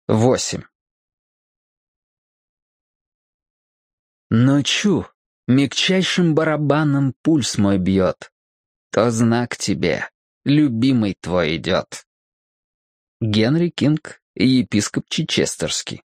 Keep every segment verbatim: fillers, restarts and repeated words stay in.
Восемь. Ночью мягчайшим барабаном пульс мой бьет. То знак тебе, любимый твой идет. Генри Кинг, епископ Чичестерский.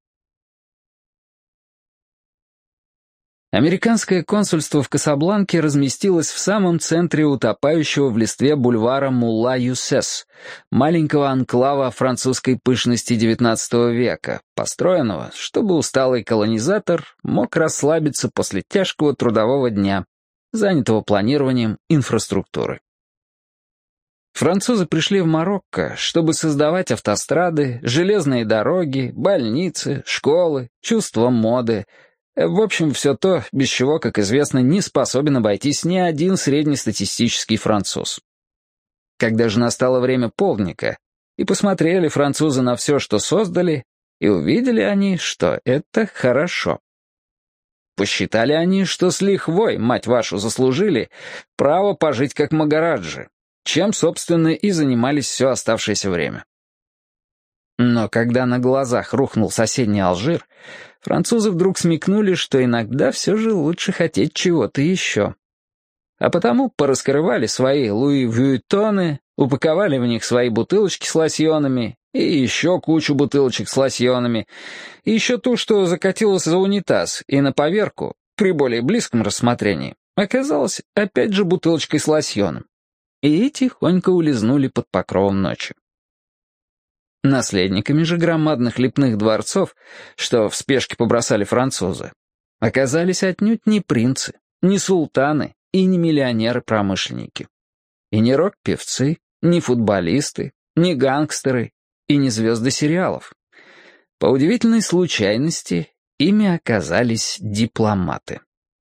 Американское консульство в Касабланке разместилось в самом центре утопающего в листве бульвара Мулла-Юсес, маленького анклава французской пышности девятнадцатого века, построенного, чтобы усталый колонизатор мог расслабиться после тяжкого трудового дня, занятого планированием инфраструктуры. Французы пришли в Марокко, чтобы создавать автострады, железные дороги, больницы, школы, чувство моды. В общем, все то, без чего, как известно, не способен обойтись ни один среднестатистический француз. Когда же настало время полдника, и посмотрели французы на все, что создали, и увидели они, что это хорошо. Посчитали они, что с лихвой, мать вашу, заслужили право пожить как магараджи, чем, собственно, и занимались все оставшееся время. Но когда на глазах рухнул соседний Алжир, французы вдруг смекнули, что иногда все же лучше хотеть чего-то еще. А потому пораскрывали свои Луи Вуиттоны, упаковали в них свои бутылочки с лосьонами и еще кучу бутылочек с лосьонами, и еще ту, что закатилась за унитаз, и на поверку, при более близком рассмотрении, оказалась опять же бутылочкой с лосьоном. И тихонько улизнули под покровом ночи. Наследниками же громадных лепных дворцов, что в спешке побросали французы, оказались отнюдь не принцы, не султаны и не миллионеры-промышленники. И не рок-певцы, не футболисты, не гангстеры и не звезды сериалов. По удивительной случайности ими оказались дипломаты.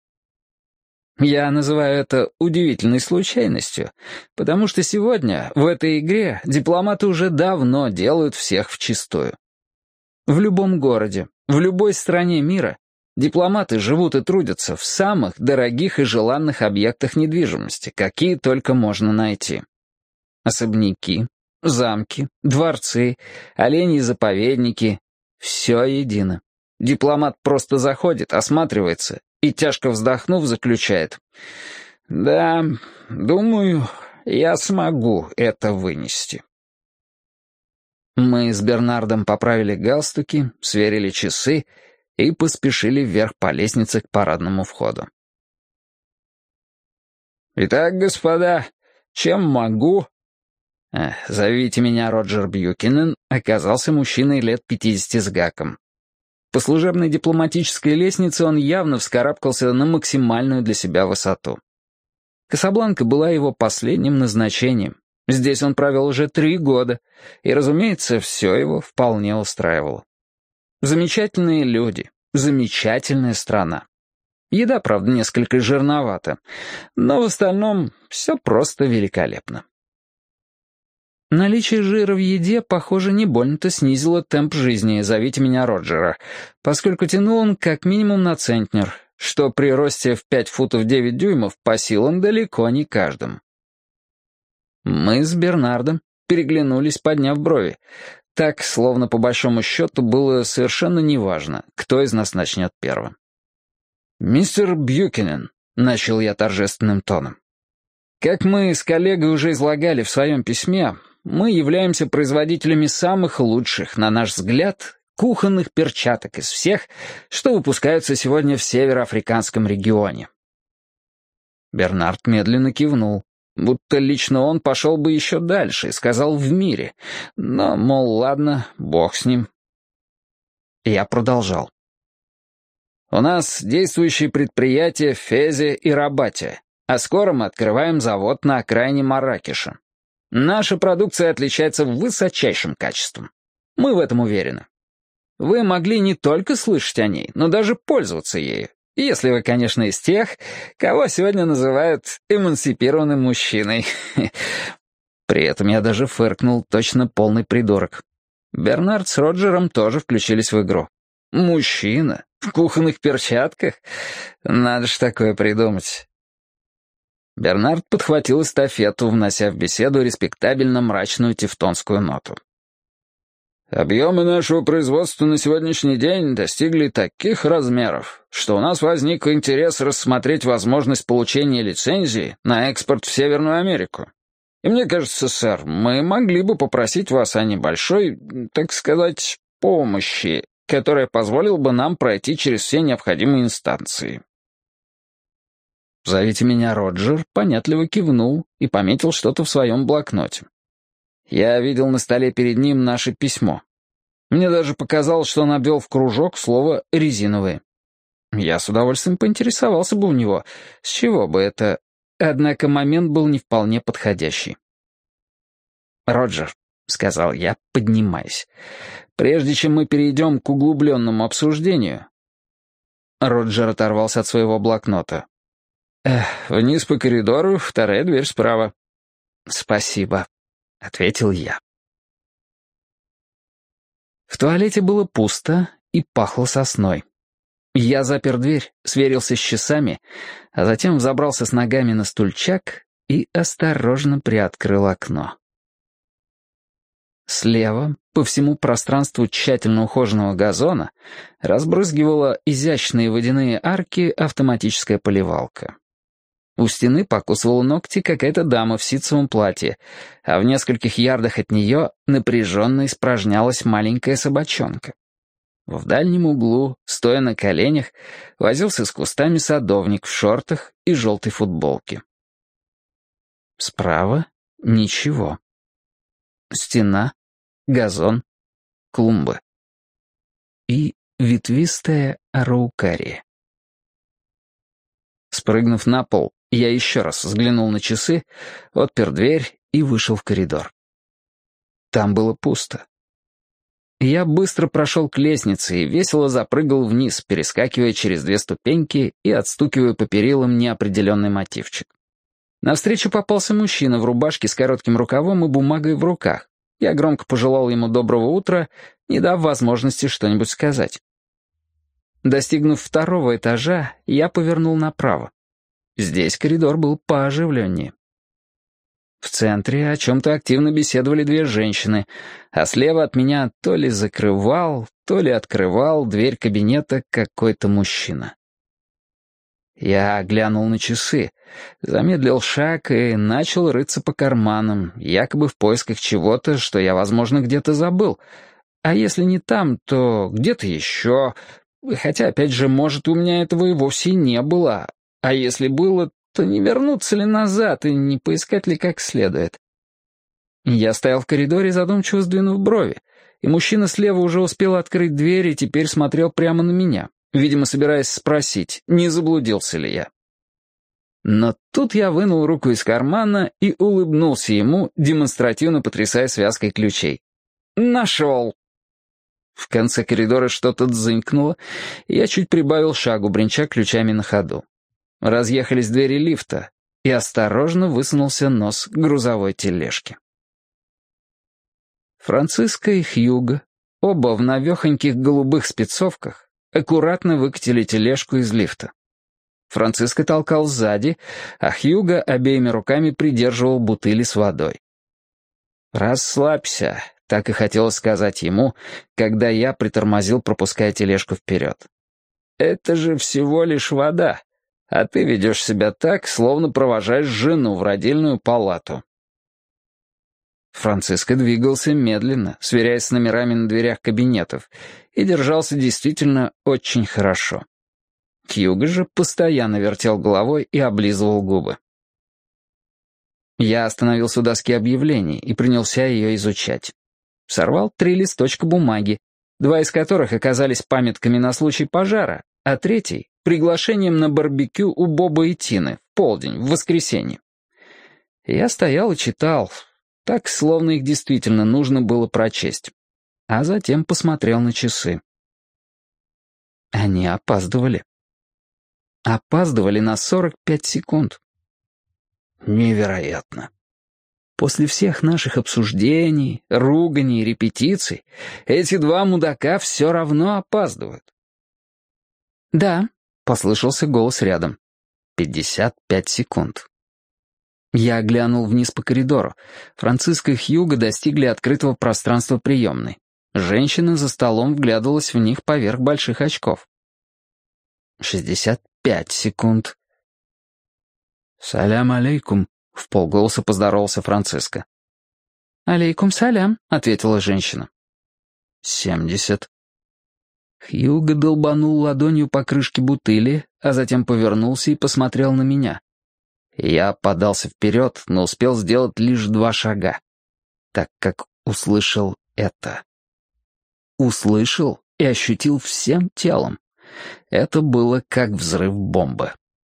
Я называю это удивительной случайностью, потому что сегодня в этой игре дипломаты уже давно делают всех вчистую. В любом городе, в любой стране мира дипломаты живут и трудятся в самых дорогих и желанных объектах недвижимости, какие только можно найти. Особняки, замки, дворцы, оленьи заповедники — все едино. Дипломат просто заходит, осматривается и, тяжко вздохнув, заключает: «Да, думаю, я смогу это вынести». Мы с Бернардом поправили галстуки, сверили часы и поспешили вверх по лестнице к парадному входу. «Итак, господа, чем могу?» э, «Зовите меня Роджер Бьюкинен», оказался мужчиной лет пятидесяти с гаком. По служебной дипломатической лестнице он явно вскарабкался на максимальную для себя высоту. Касабланка была его последним назначением. Здесь он провел уже три года, и, разумеется, все его вполне устраивало. Замечательные люди, замечательная страна. Еда, правда, несколько жирновата, но в остальном все просто великолепно. Наличие жира в еде, похоже, не больно-то снизило темп жизни, зовите меня Роджера, поскольку тянул он как минимум на центнер, что при росте в пять футов девять дюймов по силам далеко не каждому. Мы с Бернардом переглянулись, подняв брови. Так, словно по большому счету, было совершенно неважно, кто из нас начнет первым. «Мистер Бьюкинен», — начал я торжественным тоном, — «как мы с коллегой уже излагали в своем письме, мы являемся производителями самых лучших, на наш взгляд, кухонных перчаток из всех, что выпускаются сегодня в североафриканском регионе». Бернард медленно кивнул, будто лично он пошел бы еще дальше и сказал «в мире», но, мол, ладно, бог с ним. Я продолжал. «У нас действующие предприятия в Фезе и Рабате, а скоро мы открываем завод на окраине Марракеша. Наша продукция отличается высочайшим качеством. Мы в этом уверены. Вы могли не только слышать о ней, но даже пользоваться ею, если вы, конечно, из тех, кого сегодня называют эмансипированным мужчиной». При этом я даже фыркнул, точно полный придурок. Бернард с Роджером тоже включились в игру. «Мужчина? В кухонных перчатках? Надо ж такое придумать». Бернард подхватил эстафету, внося в беседу респектабельно мрачную тевтонскую ноту. Объемы нашего производства на сегодняшний день достигли таких размеров, что у нас возник интерес рассмотреть возможность получения лицензии на экспорт в Северную Америку. И мне кажется, сэр, мы могли бы попросить вас о небольшой, так сказать, помощи, которая позволила бы нам пройти через все необходимые инстанции». «Зовите меня Роджер» понятливо кивнул и пометил что-то в своем блокноте. Я видел на столе перед ним наше письмо. Мне даже показалось, что он обвел в кружок слово «резиновые». Я с удовольствием поинтересовался бы у него, с чего бы это... Однако момент был не вполне подходящий. «Роджер», — сказал я, поднимаясь, — «прежде чем мы перейдем к углубленному обсуждению...» Роджер оторвался от своего блокнота. «Эх, вниз по коридору, вторая дверь справа». «Спасибо», — ответил я. В туалете было пусто и пахло сосной. Я запер дверь, сверился с часами, а затем взобрался с ногами на стульчак и осторожно приоткрыл окно. Слева, по всему пространству тщательно ухоженного газона, разбрызгивала изящные водяные арки автоматическая поливалка. У стены покусывала ногти какая-то дама в ситцевом платье, а в нескольких ярдах от нее напряженно испражнялась маленькая собачонка. В дальнем углу, стоя на коленях, возился с кустами садовник в шортах и желтой футболке. Справа — ничего. Стена, газон, клумбы. И ветвистая араукария. Спрыгнув на пол, я еще раз взглянул на часы, отпер дверь и вышел в коридор. Там было пусто. Я быстро прошел к лестнице и весело запрыгал вниз, перескакивая через две ступеньки и отстукивая по перилам неопределенный мотивчик. Навстречу попался мужчина в рубашке с коротким рукавом и бумагой в руках. Я громко пожелал ему доброго утра, не дав возможности что-нибудь сказать. Достигнув второго этажа, я повернул направо. Здесь коридор был пооживленнее. В центре о чем-то активно беседовали две женщины, а слева от меня то ли закрывал, то ли открывал дверь кабинета какой-то мужчина. Я глянул на часы, замедлил шаг и начал рыться по карманам, якобы в поисках чего-то, что я, возможно, где-то забыл. А если не там, то где-то еще. Хотя, опять же, может, у меня этого и вовсе не было. А если было, то не вернуться ли назад и не поискать ли как следует? Я стоял в коридоре, задумчиво сдвинув брови, и мужчина слева уже успел открыть дверь и теперь смотрел прямо на меня, видимо, собираясь спросить, не заблудился ли я. Но тут я вынул руку из кармана и улыбнулся ему, демонстративно потрясая связкой ключей. «Нашел!» В конце коридора что-то дзынькнуло, и я чуть прибавил шагу, бренча ключами на ходу. Разъехались двери лифта, и осторожно высунулся нос грузовой тележки. Франциска и Хьюго, оба в навехоньких голубых спецовках, аккуратно выкатили тележку из лифта. Франциска толкал сзади, а Хьюго обеими руками придерживал бутыли с водой. «Расслабься», — так и хотелось сказать ему, когда я притормозил, пропуская тележку вперед. «Это же всего лишь вода. А ты ведешь себя так, словно провожаешь жену в родильную палату». Франциско двигался медленно, сверяясь с номерами на дверях кабинетов, и держался действительно очень хорошо. Хьюго же постоянно вертел головой и облизывал губы. Я остановился у доски объявлений и принялся ее изучать. Сорвал три листочка бумаги, два из которых оказались памятками на случай пожара, а третий — приглашением на барбекю у Боба и Тины в полдень, в воскресенье. Я стоял и читал, так, словно их действительно нужно было прочесть, а затем посмотрел на часы. Они опаздывали. Опаздывали на сорок пять секунд. Невероятно. После всех наших обсуждений, руганий, репетиций, эти два мудака все равно опаздывают. «Да», — послышался голос рядом. «Пятьдесят пять секунд». Я глянул вниз по коридору. Франциска и Хьюго достигли открытого пространства приемной. Женщина за столом вглядывалась в них поверх больших очков. «Шестьдесят пять секунд». «Салям алейкум», — вполголоса поздоровался Франциско. «Алейкум салям», — ответила женщина. «Семьдесят». Хьюго долбанул ладонью по крышке бутыли, а затем повернулся и посмотрел на меня. Я подался вперед, но успел сделать лишь два шага, так как услышал это. Услышал и ощутил всем телом. Это было как взрыв бомбы.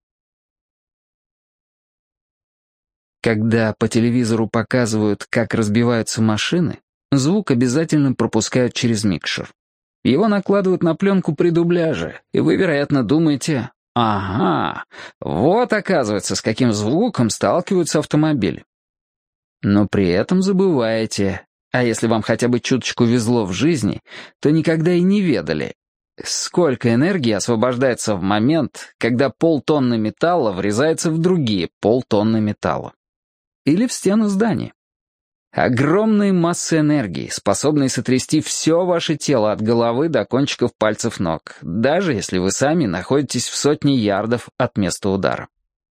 Когда по телевизору показывают, как разбиваются машины, звук обязательно пропускают через микшер. Его накладывают на пленку при дубляже, и вы, вероятно, думаете, ага, вот оказывается, с каким звуком сталкиваются автомобили. Но при этом забываете, а если вам хотя бы чуточку везло в жизни, то никогда и не ведали, сколько энергии освобождается в момент, когда полтонны металла врезается в другие полтонны металла. Или в стену здания. Огромные массы энергии, способные сотрясти все ваше тело от головы до кончиков пальцев ног, даже если вы сами находитесь в сотне ярдов от места удара.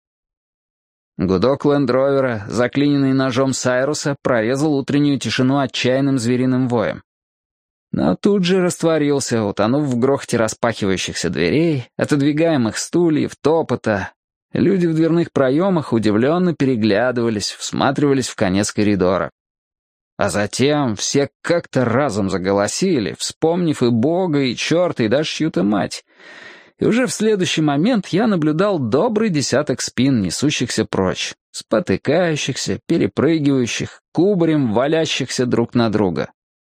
Гудок лэнд-ровера, заклиненный ножом Сайруса, прорезал утреннюю тишину отчаянным звериным воем. Но тут же растворился, утонув в грохоте распахивающихся дверей, отодвигаемых стульев, топота. Люди в дверных проемах удивленно переглядывались, всматривались в конец коридора. А затем все как-то разом заголосили, вспомнив и Бога, и черта, и даже чью-то мать. И уже в следующий момент я наблюдал добрый десяток спин, несущихся прочь, спотыкающихся, перепрыгивающих, кубарем валящихся друг на друга.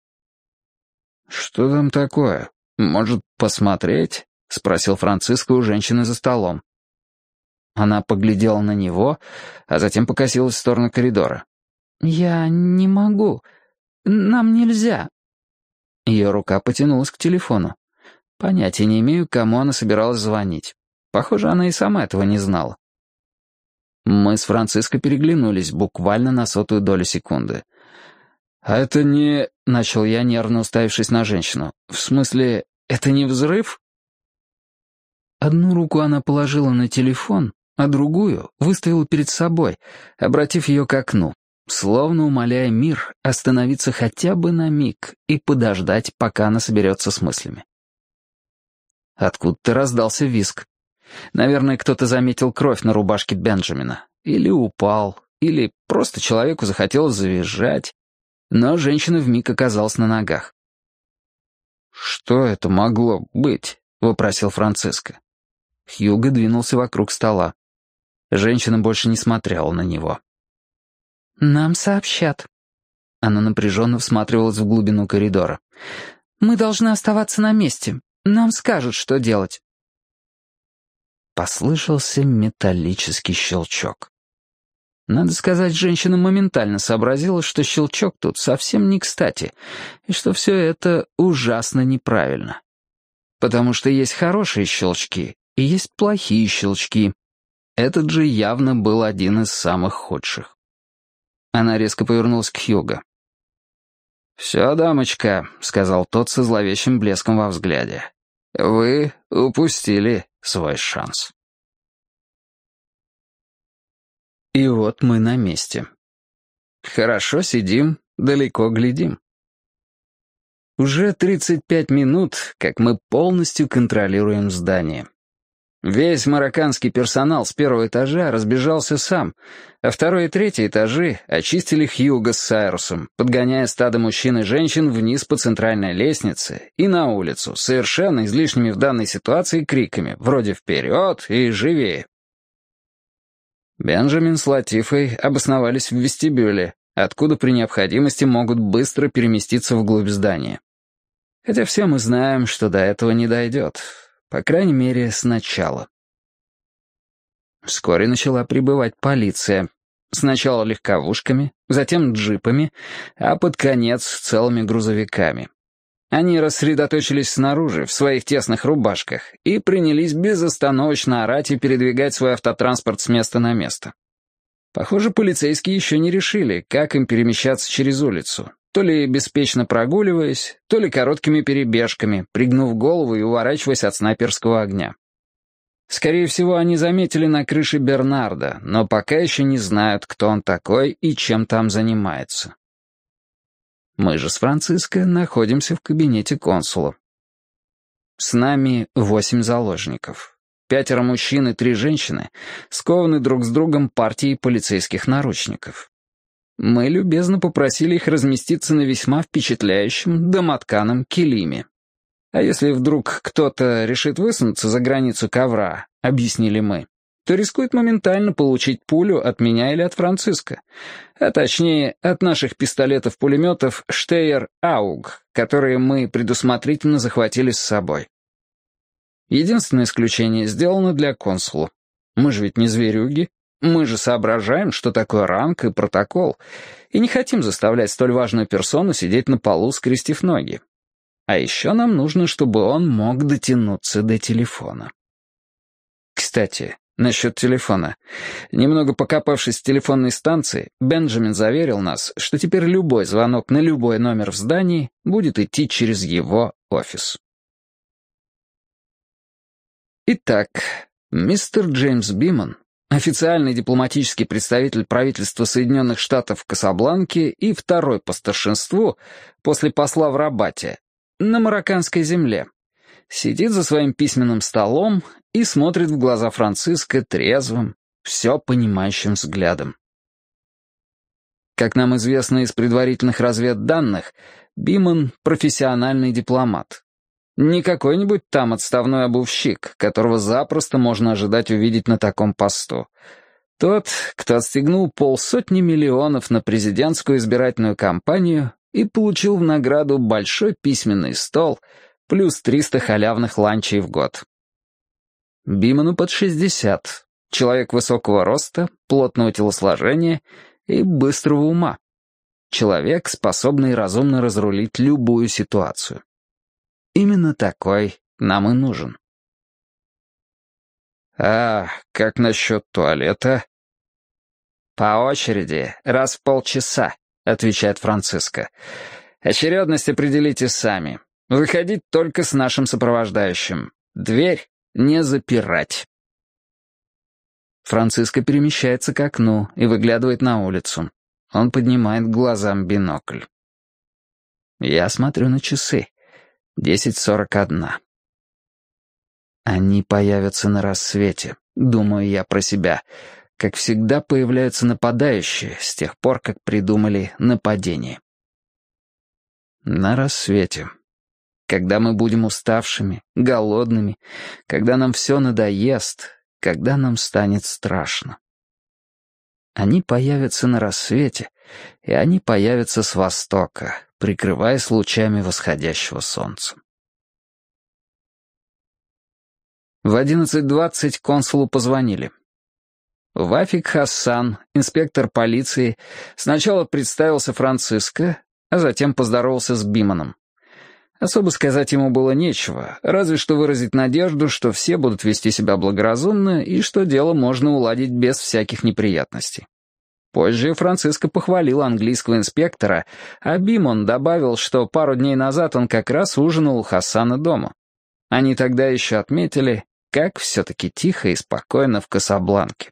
«Что там такое? Может, посмотреть?» — спросил Франциско у женщины за столом. Она поглядела на него, а затем покосилась в сторону коридора. «Я не могу. Нам нельзя». Ее рука потянулась к телефону. Понятия не имею, кому она собиралась звонить. Похоже, она и сама этого не знала. Мы с Франциско переглянулись буквально на сотую долю секунды. «А это не...» — начал я, нервно уставившись на женщину. «В смысле, это не взрыв?» Одну руку она положила на телефон, а другую выставила перед собой, обратив ее к окну, словно умоляя мир остановиться хотя бы на миг и подождать, пока она соберется с мыслями. Откуда-то раздался визг. Наверное, кто-то заметил кровь на рубашке Бенджамина. Или упал, или просто человеку захотелось завизжать. Но женщина вмиг оказалась на ногах. «Что это могло быть?» — вопросил Франциско. Хьюго двинулся вокруг стола. Женщина больше не смотрела на него. «Нам сообщат». Она напряженно всматривалась в глубину коридора. «Мы должны оставаться на месте. Нам скажут, что делать». Послышался металлический щелчок. Надо сказать, женщина моментально сообразила, что щелчок тут совсем не кстати, и что все это ужасно неправильно. Потому что есть хорошие щелчки и есть плохие щелчки. Этот же явно был один из самых худших. Она резко повернулась к Хьюго. «Все, дамочка», — сказал тот со зловещим блеском во взгляде. «Вы упустили свой шанс». И вот мы на месте. Хорошо сидим, далеко глядим. Уже тридцать пять минут, как мы полностью контролируем здание. Весь марокканский персонал с первого этажа разбежался сам, а второй и третий этажи очистили Хьюго с Сайрусом, подгоняя стадо мужчин и женщин вниз по центральной лестнице и на улицу, совершенно излишними в данной ситуации криками, вроде «Вперед!» и «Живее!». Бенджамин с Латифой обосновались в вестибюле, откуда при необходимости могут быстро переместиться вглубь здания. Хотя все мы знаем, что до этого не дойдет. По крайней мере, сначала. Вскоре начала прибывать полиция. Сначала легковушками, затем джипами, а под конец целыми грузовиками. Они рассредоточились снаружи, в своих тесных рубашках, и принялись безостановочно орать и передвигать свой автотранспорт с места на место. Похоже, полицейские еще не решили, как им перемещаться через улицу. то ли беспечно прогуливаясь, то ли короткими перебежками, пригнув голову и уворачиваясь от снайперского огня. Скорее всего, они заметили на крыше Бернарда, но пока еще не знают, кто он такой и чем там занимается. Мы же с Франциско находимся в кабинете консула. С нами восемь заложников. Пятеро мужчин и три женщины скованы друг с другом партией полицейских наручников. Мы любезно попросили их разместиться на весьма впечатляющем домотканом килиме. А если вдруг кто-то решит высунуться за границу ковра, объяснили мы, то рискует моментально получить пулю от меня или от Франциско, а точнее от наших пистолетов-пулеметов «Штейер-Ауг», которые мы предусмотрительно захватили с собой. Единственное исключение сделано для консула. Мы же ведь не зверюги, мы же соображаем, что такое ранг и протокол, и не хотим заставлять столь важную персону сидеть на полу, скрестив ноги. А еще нам нужно, чтобы он мог дотянуться до телефона. Кстати, насчет телефона. Немного покопавшись в телефонной станции, Бенджамин заверил нас, что теперь любой звонок на любой номер в здании будет идти через его офис. Итак, мистер Джеймс Биман, официальный дипломатический представитель правительства Соединенных Штатов в Касабланке и второй по старшинству после посла в Рабате, на марокканской земле, сидит за своим письменным столом и смотрит в глаза Франциско трезвым, все понимающим взглядом. Как нам известно из предварительных разведданных, Биман — профессиональный дипломат. Не какой-нибудь там отставной обувщик, которого запросто можно ожидать увидеть на таком посту. Тот, кто отстегнул полсотни миллионов на президентскую избирательную кампанию и получил в награду большой письменный стол плюс триста халявных ланчей в год. Биману под шестьдесят. Человек высокого роста, плотного телосложения и быстрого ума. Человек, способный разумно разрулить любую ситуацию. Именно такой нам и нужен. «А как насчет туалета?» «По очереди, раз в полчаса», — отвечает Франциско. «Очередность определите сами. Выходить только с нашим сопровождающим. Дверь не запирать». Франциско перемещается к окну и выглядывает на улицу. Он поднимает к глазам бинокль. Я смотрю на часы. десять сорок один. Они появятся на рассвете, думаю я про себя. Как всегда появляются нападающие с тех пор, как придумали нападение. На рассвете. Когда мы будем уставшими, голодными, когда нам все надоест, когда нам станет страшно. Они появятся на рассвете, и они появятся с востока, прикрываясь лучами восходящего солнца. В одиннадцать двадцать консулу позвонили. Вафик Хассан, инспектор полиции, сначала представился Франциско, а затем поздоровался с Биманом. Особо сказать ему было нечего, разве что выразить надежду, что все будут вести себя благоразумно и что дело можно уладить без всяких неприятностей. Позже Франциско похвалил английского инспектора, а Биман добавил, что пару дней назад он как раз ужинал у Хассана дома. Они тогда еще отметили, как все-таки тихо и спокойно в Касабланке.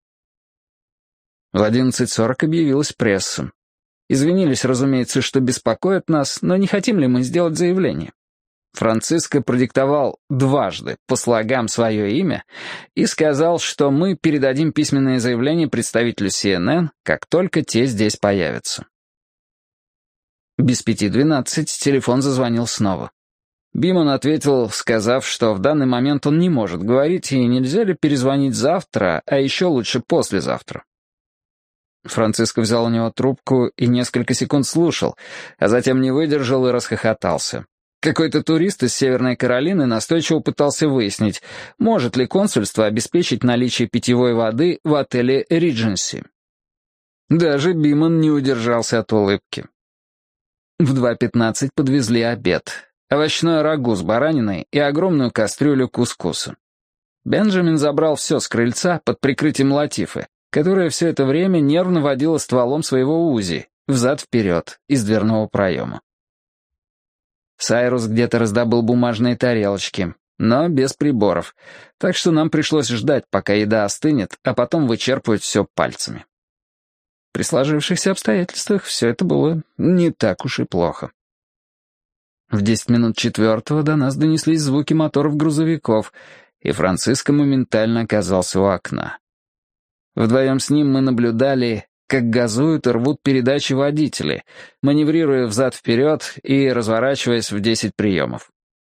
В одиннадцать сорок объявилась пресса. Извинились, разумеется, что беспокоят нас, но не хотим ли мы сделать заявление. Франциско продиктовал дважды по слогам свое имя и сказал, что мы передадим письменное заявление представителю си эн эн, как только те здесь появятся. Без пяти двенадцать телефон зазвонил снова. Биман ответил, сказав, что в данный момент он не может говорить, и нельзя ли перезвонить завтра, а еще лучше послезавтра. Франциско взял у него трубку и несколько секунд слушал, а затем не выдержал и расхохотался. Какой-то турист из Северной Каролины настойчиво пытался выяснить, может ли консульство обеспечить наличие питьевой воды в отеле «Ридженси». Даже Биман не удержался от улыбки. В два пятнадцать подвезли обед. Овощное рагу с бараниной и огромную кастрюлю кускуса. Бенджамин забрал все с крыльца под прикрытием Латифы, которая все это время нервно водила стволом своего УЗИ, взад-вперед, из дверного проема. Сайрус где-то раздобыл бумажные тарелочки, но без приборов, так что нам пришлось ждать, пока еда остынет, а потом вычерпывать все пальцами. При сложившихся обстоятельствах все это было не так уж и плохо. В десять минут четвертого до нас донеслись звуки моторов грузовиков, и Франциско моментально оказался у окна. Вдвоем с ним мы наблюдали, как газуют и рвут передачи водители, маневрируя взад-вперед и разворачиваясь в десять приемов.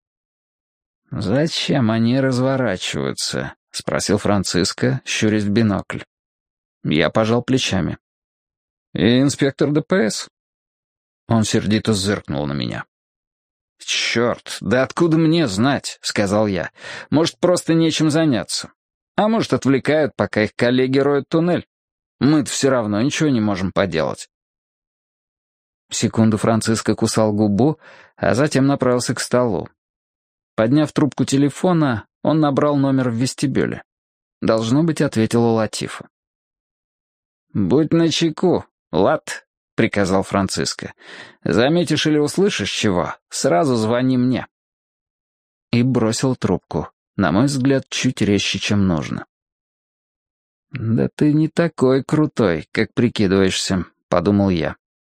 «Зачем они разворачиваются?» — спросил Франциско, щурясь в бинокль. Я пожал плечами. «И инспектор ДПС?» Он сердито зыркнул на меня. «Черт, да откуда мне знать?» — сказал я. «Может, просто нечем заняться. А может, отвлекают, пока их коллеги роют туннель. Мы-то все равно ничего не можем поделать». Секунду Франциско кусал губу, а затем направился к столу. Подняв трубку телефона, он набрал номер в вестибюле. Должно быть, ответила Латифа. «Будь начеку, Лат», — приказал Франциско. «Заметишь или услышишь чего, сразу звони мне». И бросил трубку, на мой взгляд, чуть резче, чем нужно. «Да ты не такой крутой, как прикидываешься», — подумал я.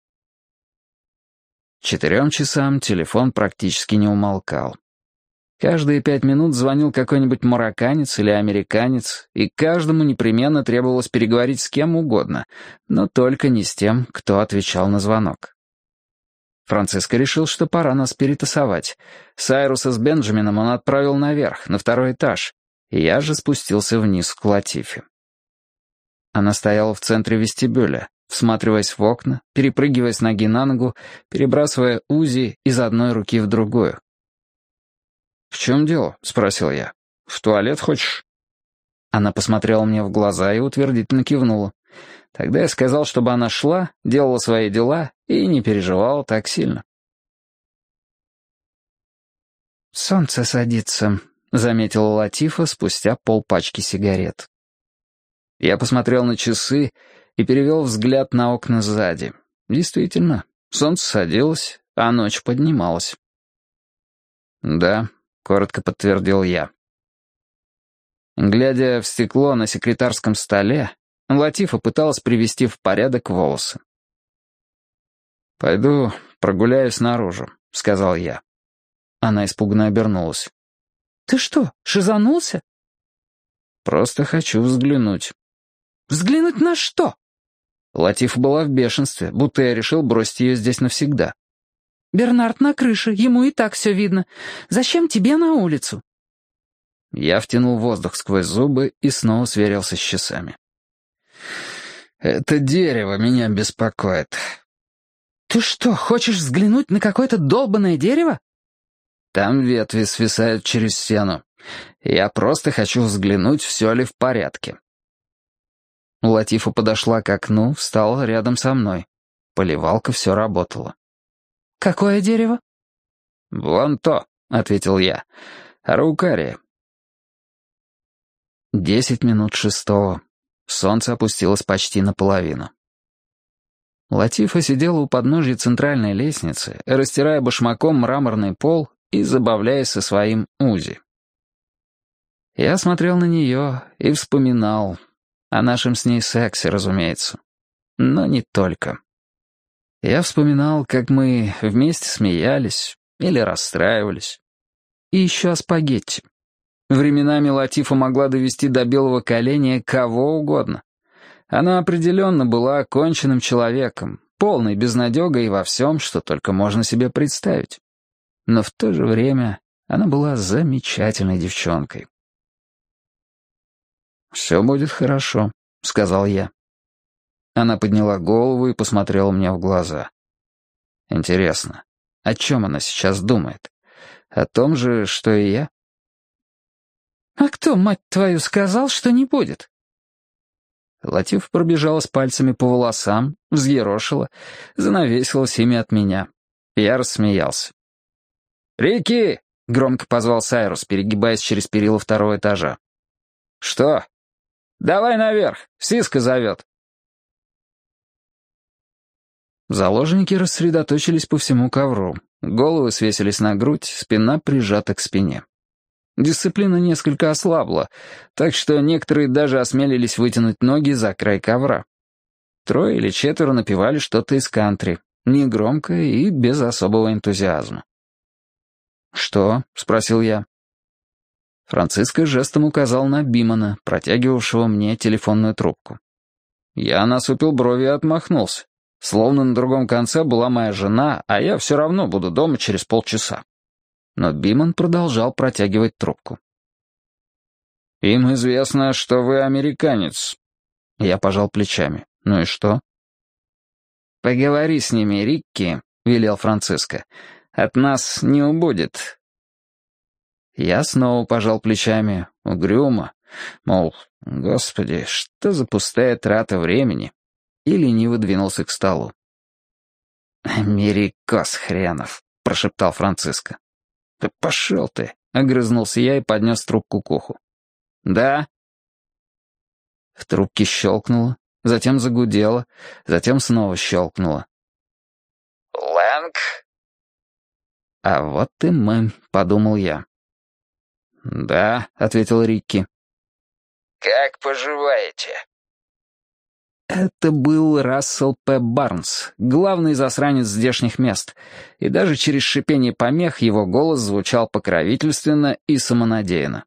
Четырем часам телефон практически не умолкал. Каждые пять минут звонил какой-нибудь марокканец или американец, и каждому непременно требовалось переговорить с кем угодно, но только не с тем, кто отвечал на звонок. Франциско решил, что пора нас перетасовать. Сайруса с Бенджамином он отправил наверх, на второй этаж, и я же спустился вниз к Латифе. Она стояла в центре вестибюля, всматриваясь в окна, перепрыгивая с ноги на ногу, перебрасывая УЗИ из одной руки в другую. «В чем дело?» — спросил я. «В туалет хочешь?» Она посмотрела мне в глаза и утвердительно кивнула. Тогда я сказал, чтобы она шла, делала свои дела и не переживала так сильно. «Солнце садится», — заметила Латифа спустя полпачки сигарет. Я посмотрел на часы и перевел взгляд на окна сзади. Действительно, солнце садилось, а ночь поднималась. «Да», — коротко подтвердил я. Глядя в стекло на секретарском столе, Латифа пыталась привести в порядок волосы. «Пойду прогуляюсь наружу», — сказал я. Она испуганно обернулась. «Ты что, шизанулся?» «Просто хочу взглянуть». «Взглянуть на что?» Латифа была в бешенстве, будто я решил бросить ее здесь навсегда. «Бернард на крыше, ему и так все видно. Зачем тебе на улицу?» Я втянул воздух сквозь зубы и снова сверился с часами. «Это дерево меня беспокоит». «Ты что, хочешь взглянуть на какое-то долбанное дерево?» «Там ветви свисают через стену. Я просто хочу взглянуть, все ли в порядке». Латифа подошла к окну, встала рядом со мной. Поливалка все работала. «Какое дерево?» «Вон то», — ответил я. «Араукария». Десять минут шестого. Солнце опустилось почти наполовину. Латифа сидела у подножья центральной лестницы, растирая башмаком мраморный пол и забавляясь со своим УЗИ. Я смотрел на нее и вспоминал о нашем с ней сексе, разумеется. Но не только. Я вспоминал, как мы вместе смеялись или расстраивались. И еще о спагетти. Временами Латифа могла довести до белого коленя кого угодно. Она определенно была оконченным человеком, полной безнадегой во всем, что только можно себе представить. Но в то же время она была замечательной девчонкой. «Все будет хорошо», — сказал я. Она подняла голову и посмотрела мне в глаза. Интересно, о чем она сейчас думает? О том же, что и я? «А кто, мать твою, сказал, что не будет?» Латифа пробежалась пальцами по волосам, взъерошила, занавесилась ими от меня. Я рассмеялся. «Рики!» — громко позвал Сайрус, перегибаясь через перила второго этажа. «Что?» «Давай наверх, Сиска зовет». Заложники рассредоточились по всему ковру. Головы свесились на грудь, спина прижата к спине. Дисциплина несколько ослабла, так что некоторые даже осмелились вытянуть ноги за край ковра. Трое или четверо напевали что-то из кантри, негромко и без особого энтузиазма. «Что?» — спросил я. Франциско жестом указал на Бимана, протягивавшего мне телефонную трубку. Я насупил брови и отмахнулся. Словно на другом конце была моя жена, а я все равно буду дома через полчаса. Но Биман продолжал протягивать трубку. «Им известно, что вы американец». Я пожал плечами. «Ну и что?» «Поговори с ними, Рикки», — велел Франциско. «От нас не убудет». Я снова пожал плечами, угрюмо, мол, господи, что за пустая трата времени, и лениво двинулся к столу. «Америкос хренов», — прошептал Франциско. «Да пошел ты», — огрызнулся я и поднес трубку к уху. «Да?» В трубке щелкнуло, затем загудело, затем снова щелкнуло. «Лэнг?» «А вот и мы», — подумал я. «Да», — ответил Рикки. «Как поживаете?» Это был Рассел П. Барнс, главный засранец здешних мест, и даже через шипение помех его голос звучал покровительственно и самонадеянно.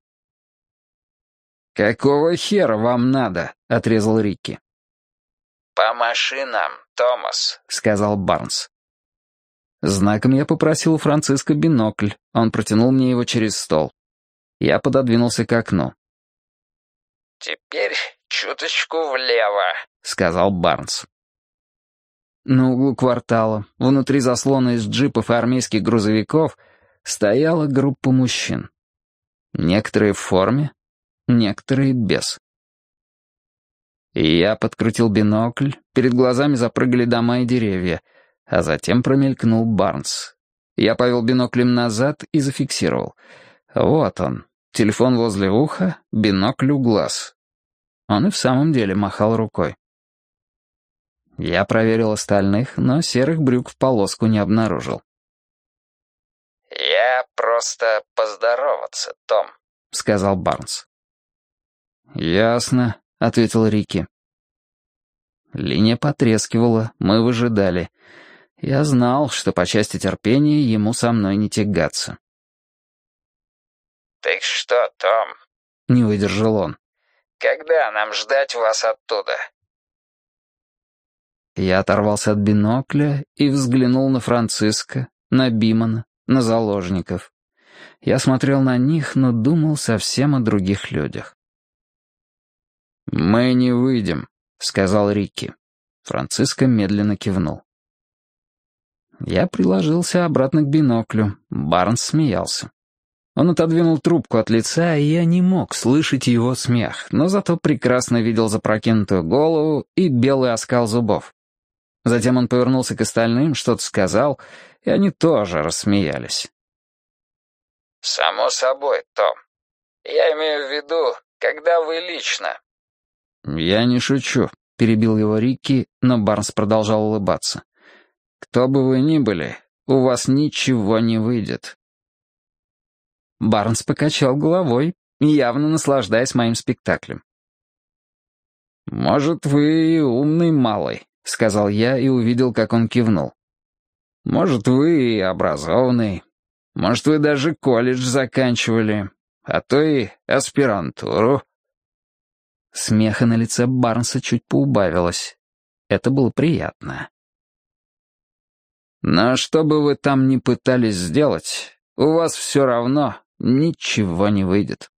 «Какого хера вам надо?» — отрезал Рикки. «По машинам, Томас», — сказал Барнс. Знаком я попросил у Франциско бинокль, он протянул мне его через стол. Я пододвинулся к окну. «Теперь чуточку влево», — сказал Барнс. На углу квартала, внутри заслона из джипов и армейских грузовиков, стояла группа мужчин. Некоторые в форме, некоторые без. И я подкрутил бинокль, перед глазами запрыгали дома и деревья, а затем промелькнул Барнс. Я повел биноклем назад и зафиксировал. Вот он, телефон возле уха, бинокль у глаз. Он и в самом деле махал рукой. Я проверил остальных, но серых брюк в полоску не обнаружил. «Я просто поздороваться, Том», — сказал Барнс. «Ясно», — ответил Рикки. Линия потрескивала, мы выжидали. Я знал, что по части терпения ему со мной не тягаться. «Так что, Том?» — не выдержал он. «Когда нам ждать вас оттуда?» Я оторвался от бинокля и взглянул на Франциско, на Бимана, на заложников. Я смотрел на них, но думал совсем о других людях. «Мы не выйдем», — сказал Рикки. Франциско медленно кивнул. Я приложился обратно к биноклю. Барнс смеялся. Он отодвинул трубку от лица, и я не мог слышать его смех, но зато прекрасно видел запрокинутую голову и белый оскал зубов. Затем он повернулся к остальным, что-то сказал, и они тоже рассмеялись. «Само собой, Том. Я имею в виду, когда вы лично». «Я не шучу», — перебил его Рикки, но Барнс продолжал улыбаться. «Кто бы вы ни были, у вас ничего не выйдет». Барнс покачал головой, явно наслаждаясь моим спектаклем. «Может, вы и умный малый», — сказал я и увидел, как он кивнул. «Может, вы и образованный. Может, вы даже колледж заканчивали, а то и аспирантуру». Смеха на лице Барнса чуть поубавилось. Это было приятно. «Но что бы вы там ни пытались сделать, у вас все равно ничего не выйдет».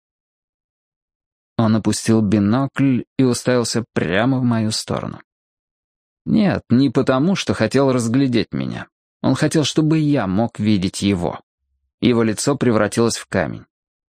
Он опустил бинокль и уставился прямо в мою сторону. Нет, не потому, что хотел разглядеть меня. Он хотел, чтобы я мог видеть его. Его лицо превратилось в камень.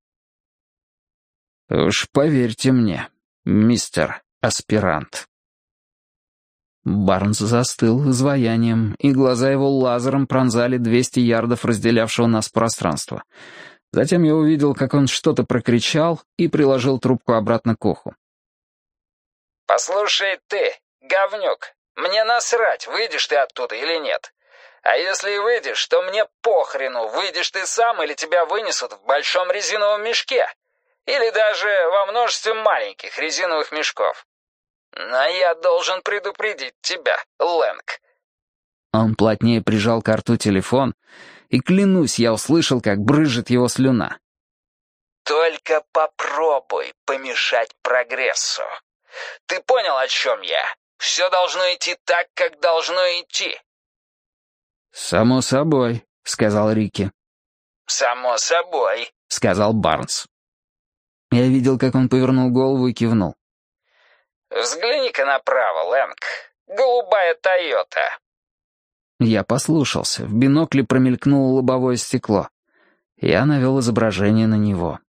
«Уж поверьте мне, мистер аспирант». Барнс застыл изваянием, и глаза его лазером пронзали двести ярдов разделявшего нас пространства. Затем я увидел, как он что-то прокричал и приложил трубку обратно к уху. «Послушай ты, говнюк, Мне насрать, выйдешь ты оттуда или нет. А если и выйдешь, то мне похрену, выйдешь ты сам или тебя вынесут в большом резиновом мешке. Или даже во множестве маленьких резиновых мешков. Но я должен предупредить тебя, Лэнг». Он плотнее прижал к рту телефон, и, клянусь, я услышал, как брызжет его слюна. «Только попробуй помешать прогрессу. Ты понял, о чем я? Все должно идти так, как должно идти». «Само собой», — сказал Рики. «Само собой», — сказал Барнс. Я видел, как он повернул голову и кивнул. «Взгляни-ка направо, Лэнг. Голубая Тойота». Я послушался. В бинокле промелькнуло лобовое стекло. Я навел изображение на него.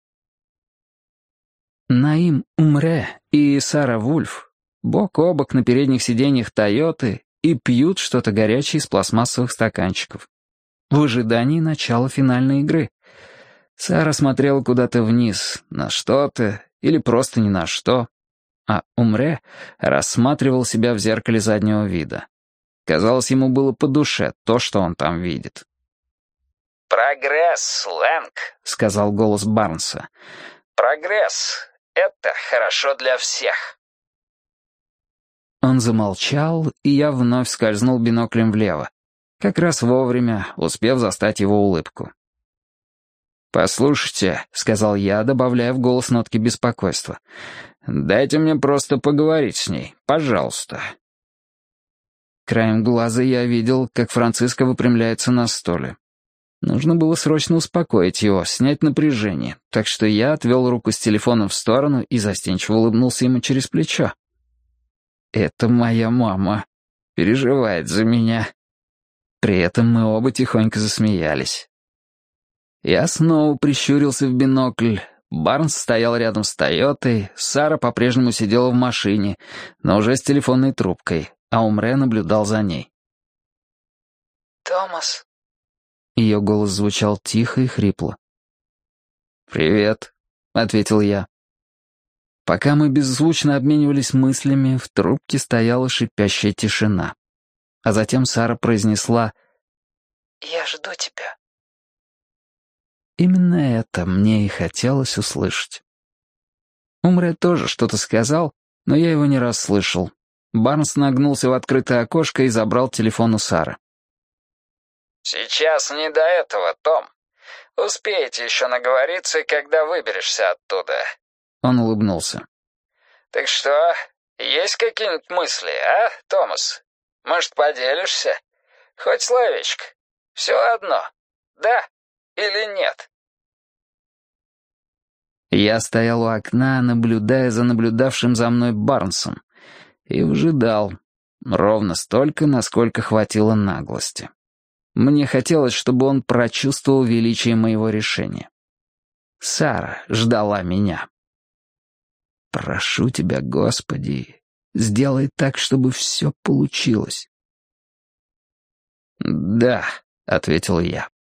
Наим Умре и Сара Вульф бок о бок на передних сиденьях Тойоты и пьют что-то горячее из пластмассовых стаканчиков. В ожидании начала финальной игры. Сара смотрела куда-то вниз, на что-то или просто ни на что, а Умре рассматривал себя в зеркале заднего вида. Казалось, ему было по душе то, что он там видит. «Прогресс, Лэнг», — сказал голос Барнса. «Прогресс — это хорошо для всех». Он замолчал, и я вновь скользнул биноклем влево, как раз вовремя, успев застать его улыбку. «Послушайте», — сказал я, добавляя в голос нотки беспокойства, — «дайте мне просто поговорить с ней, пожалуйста». Краем глаза я видел, как Франциско выпрямляется на стуле. Нужно было срочно успокоить его, снять напряжение, так что я отвел руку с телефоном в сторону и застенчиво улыбнулся ему через плечо. «Это моя мама. Переживает за меня». При этом мы оба тихонько засмеялись. Я снова прищурился в бинокль. Барнс стоял рядом с Тойотой, Сара по-прежнему сидела в машине, но уже с телефонной трубкой, а Умре наблюдал за ней. «Томас». Ее голос звучал тихо и хрипло. «Привет», — ответил я. Пока мы беззвучно обменивались мыслями, в трубке стояла шипящая тишина. А затем Сара произнесла: «Я жду тебя». Именно это мне и хотелось услышать. Умре тоже что-то сказал, но я его не расслышал. Барнс нагнулся в открытое окошко и забрал телефон у Сары. «Сейчас не до этого, Том. Успеете еще наговориться, когда выберешься оттуда». Он улыбнулся. «Так что, есть какие-нибудь мысли, а, Томас? Может, поделишься? Хоть словечко. Все одно. Да или нет?» Я стоял у окна, наблюдая за наблюдавшим за мной Барнсом, и выжидал. Ровно столько, насколько хватило наглости. Мне хотелось, чтобы он прочувствовал величие моего решения. Сара ждала меня. «Прошу тебя, Господи, сделай так, чтобы все получилось». «Да», — ответил я.